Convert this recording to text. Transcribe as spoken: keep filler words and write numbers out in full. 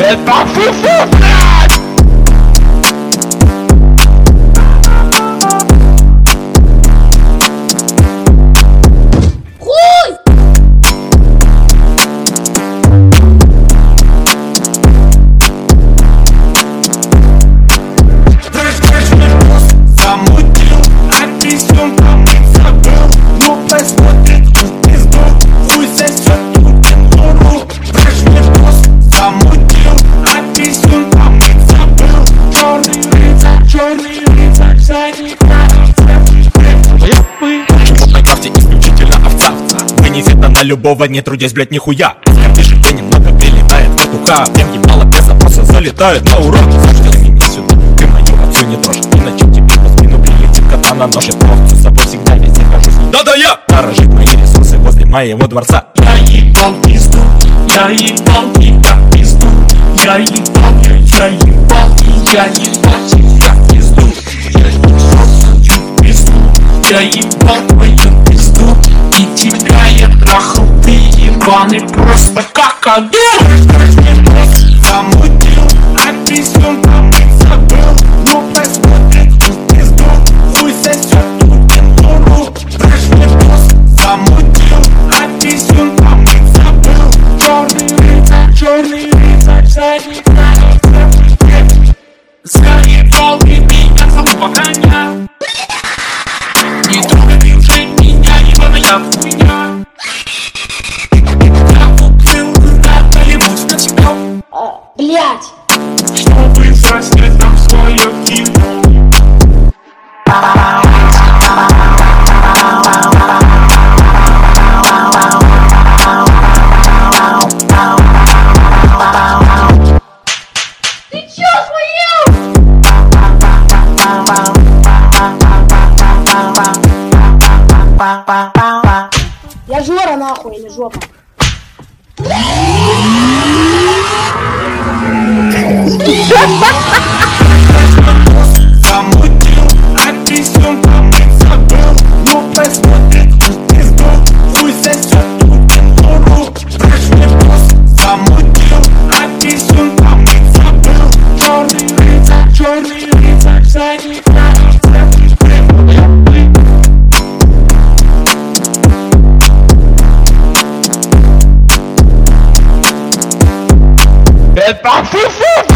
Это фу-фу, блядь! Хуй! Замутил, а писем помыть забыл. Ну посмотрит в пизду, хуй сосет Путину. Прежний босс замутил, а писем помыть забыл. Черный рыцарь, черный рыцарь, задний Почему на крафте исключительно овца? Вынесет на любого, не трудясь, блять, нихуя. Скорбишь, где немного прилетает петуха. Деньги мало, беса просто залетают на урок. Слушай, ты меня сюда, ты мою отцу не трожь. Иначе тебе по спину прилетит катана ножит. Просто с собой всегда везде хожу. Да-да я! Дорожит мои ресурсы возле моего дворца. Я ебал пизду, я ебал тебя пизду. Я ебал, я, я ебал, и я ебал тебя пизду. Я ебал твою пизду, я ебал твою пизду. И тебя я трахал, ты ебаный просто как один. Замутил, а писем помыть забыл. Ну посмотрит в пизду, хуй сосет Путину. Прежний босс замутил, а писем помыть забыл. Черный рыцарь, черный рыцарь, задний край. Заебал ты меня самого коня. Не трогай уже меня, ебаная хуйня. Я купил когда ебусь на тебя, Блять! чтобы заснять там свое кино. Ты чё охуел? Я Жора нахуй, или жопа. Замутил, а писем помыть забыл. Ну посмотрит в пизду, хуй сосет Путину. Прежний босс замутил, а писем помыть забыл. Черный рыцарь, черный рыцарь, задний край. Это фу-фу!